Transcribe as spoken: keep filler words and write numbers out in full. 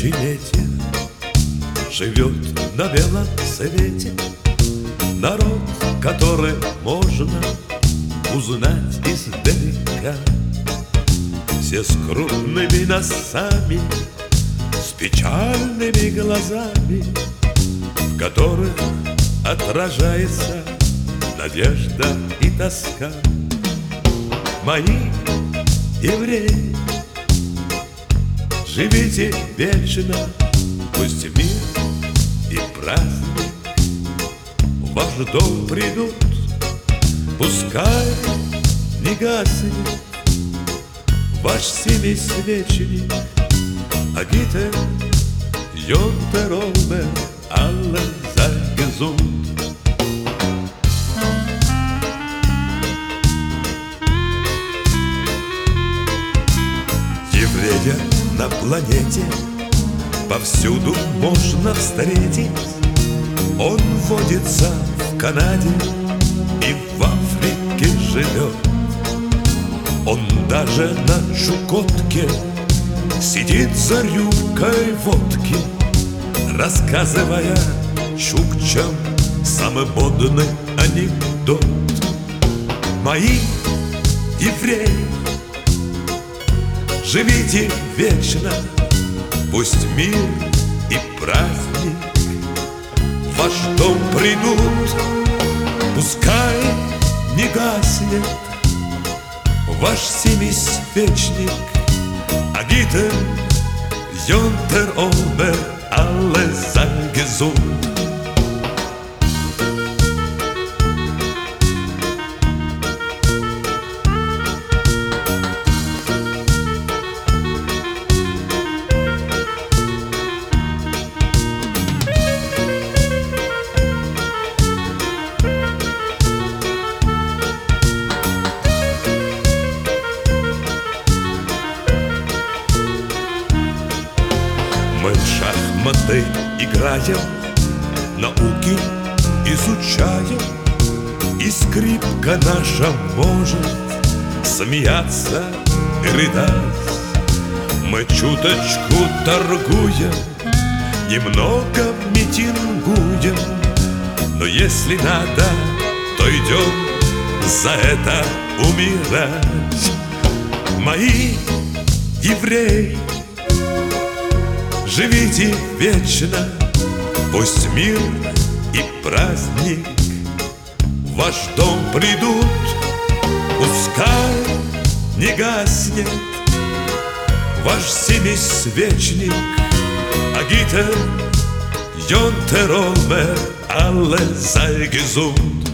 тысячелетия живет на белом свете народ, который можно узнать издалека. Все с крупными носами, с печальными глазами, в которых отражается надежда и тоска. Мои евреи, живите вечно, пусть мир и праздник в ваш дом придут. Пускай не гаснет ваш семисвечник, а гите йонтерове alle sei gesund. Еврея на планете повсюду можно встретить. Он водится в Канаде и в Африке живет. Он даже на Чукотке сидит за рюмкой водки, рассказывая чукчам самый модный анекдот. Мои евреи, живите вечно, пусть мир и праздник в ваш дом придут. Пускай не гаснет ваш семисвечник, а гите йонтерове alle sei gesund. Мы в шахматы играем, науки изучаем, и скрипка наша может смеяться и рыдать. Мы чуточку торгуем, немного митингуем, но если надо, то идем за это умирать. Мои евреи, живите вечно, пусть мир и праздник в ваш дом придут. Пускай не гаснет ваш семисвечник, а гите йонтерове alle sei gesund.